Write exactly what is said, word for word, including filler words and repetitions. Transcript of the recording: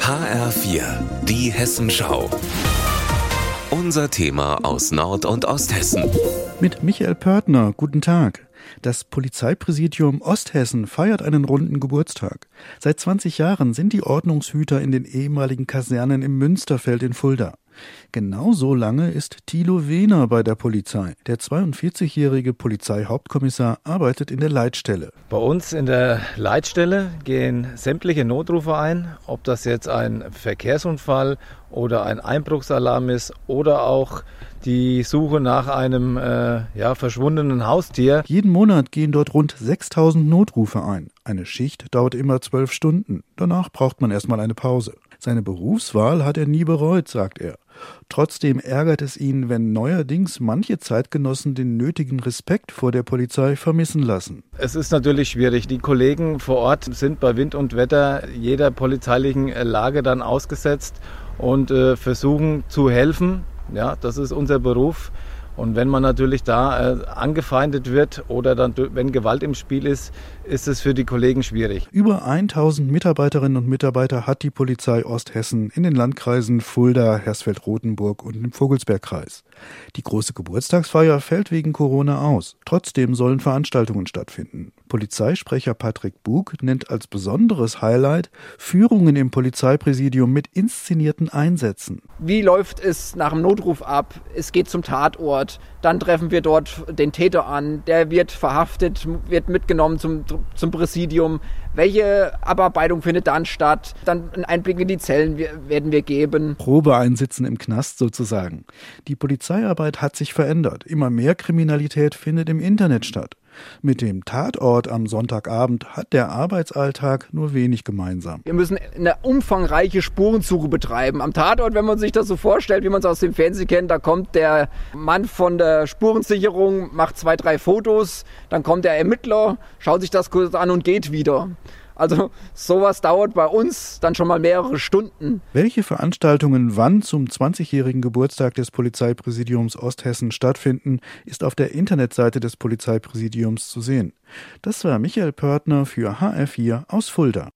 H R vier, die Hessenschau. Unser Thema aus Nord- und Osthessen. Mit Michael Pörtner, guten Tag. Das Polizeipräsidium Osthessen feiert einen runden Geburtstag. Seit zwanzig Jahren sind die Ordnungshüter in den ehemaligen Kasernen im Münsterfeld in Fulda. Genauso lange ist Thilo Wehner bei der Polizei. Der zweiundvierzigjährige Polizeihauptkommissar arbeitet in der Leitstelle. Bei uns in der Leitstelle gehen sämtliche Notrufe ein, ob das jetzt ein Verkehrsunfall oder ein Einbruchsalarm ist oder auch die Suche nach einem äh, ja, verschwundenen Haustier. Jeden Monat gehen dort rund sechstausend Notrufe ein. Eine Schicht dauert immer zwölf Stunden. Danach braucht man erstmal eine Pause. Seine Berufswahl hat er nie bereut, sagt er. Trotzdem ärgert es ihn, wenn neuerdings manche Zeitgenossen den nötigen Respekt vor der Polizei vermissen lassen. Es ist natürlich schwierig. Die Kollegen vor Ort sind bei Wind und Wetter jeder polizeilichen Lage dann ausgesetzt und äh, versuchen zu helfen. Ja, das ist unser Beruf. Und wenn man natürlich da äh, angefeindet wird oder dann, wenn Gewalt im Spiel ist, ist es für die Kollegen schwierig. Über tausend Mitarbeiterinnen und Mitarbeiter hat die Polizei Osthessen in den Landkreisen Fulda, Hersfeld-Rotenburg und im Vogelsbergkreis. Die große Geburtstagsfeier fällt wegen Corona aus. Trotzdem sollen Veranstaltungen stattfinden. Polizeisprecher Patrick Bug nennt als besonderes Highlight Führungen im Polizeipräsidium mit inszenierten Einsätzen. Wie läuft es nach dem Notruf ab? Es geht zum Tatort. Dann treffen wir dort den Täter an. Der wird verhaftet, wird mitgenommen zum, zum Präsidium. Welche Abarbeitung findet dann statt? Dann einen Einblick in die Zellen werden wir geben. Probeeinsitzen im Knast sozusagen. Die Polizeiarbeit hat sich verändert. Immer mehr Kriminalität findet im Internet statt. Mit dem Tatort am Sonntagabend hat der Arbeitsalltag nur wenig gemeinsam. Wir müssen eine umfangreiche Spurensuche betreiben. Am Tatort, wenn man sich das so vorstellt, wie man es aus dem Fernsehen kennt, da kommt der Mann von der Spurensicherung, macht zwei, drei Fotos, dann kommt der Ermittler, schaut sich das kurz an und geht wieder. Also sowas dauert bei uns dann schon mal mehrere Stunden. Welche Veranstaltungen wann zum zwanzigjährigen Geburtstag des Polizeipräsidiums Osthessen stattfinden, ist auf der Internetseite des Polizeipräsidiums zu sehen. Das war Michael Pörtner für H R vier aus Fulda.